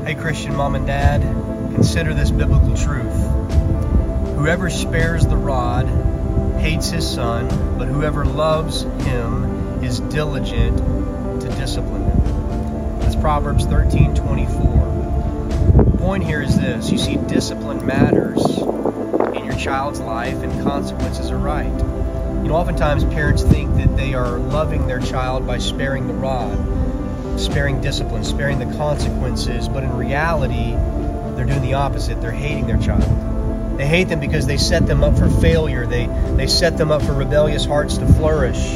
Hey, Christian mom and dad, consider this biblical truth. Whoever spares the rod hates his son, but whoever loves him is diligent to discipline him. That's Proverbs 13:24. The point here is this. You see, discipline matters in your child's life, and consequences are right. You know, oftentimes parents think that they are loving their child by sparing the rod, sparing discipline, sparing the consequences, but in reality, they're doing the opposite. They're hating their child. They hate them because they set them up for failure. They set them up for rebellious hearts to flourish.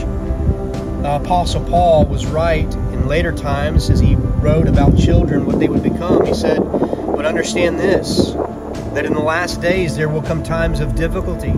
Apostle Paul was right in later times as he wrote about children, what they would become. He said, but understand this, that in the last days there will come times of difficulty.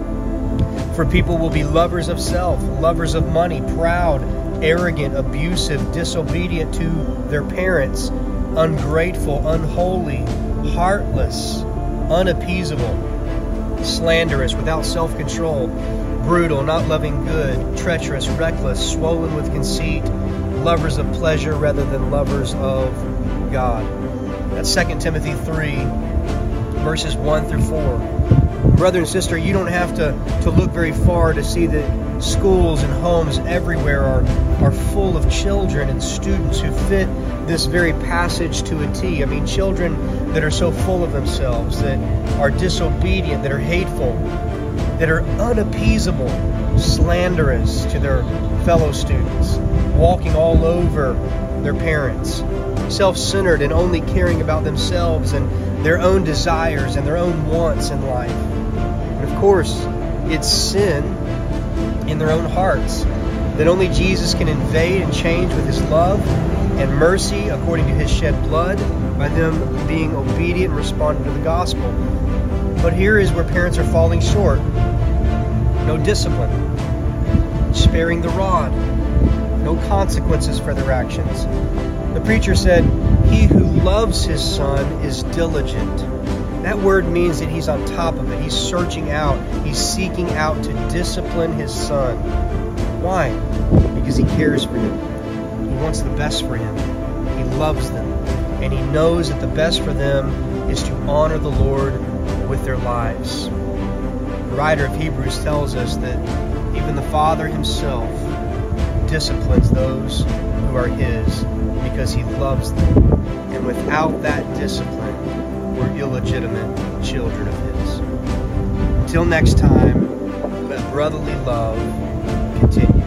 For people will be lovers of self, lovers of money, proud, arrogant, abusive, disobedient to their parents, ungrateful, unholy, heartless, unappeasable, slanderous, without self-control, brutal, not loving good, treacherous, reckless, swollen with conceit, lovers of pleasure rather than lovers of God. That's 2 Timothy 3, verses 1 through 4. Brother and sister, you don't have to look very far to see that schools and homes everywhere are full of children and students who fit this very passage to a T. I mean, children that are so full of themselves, that are disobedient, that are hateful, that are unappeasable, slanderous to their fellow students, walking all over their parents, self-centered and only caring about themselves and their own desires and their own wants in life. And of course, it's sin in their own hearts that only Jesus can invade and change with His love and mercy according to His shed blood by them being obedient and responding to the gospel. But here is where parents are falling short. No discipline, sparing the rod, no consequences for their actions. The preacher said, he who loves his son is diligent. That word means that he's on top of it. He's searching out. He's seeking out to discipline his son. Why? Because he cares for him. He wants the best for him. He loves them. And he knows that the best for them is to honor the Lord with their lives. The writer of Hebrews tells us that even the Father himself disciplines those who are his because he loves them. And without that discipline, we're illegitimate children of his. Until next time, let brotherly love continue.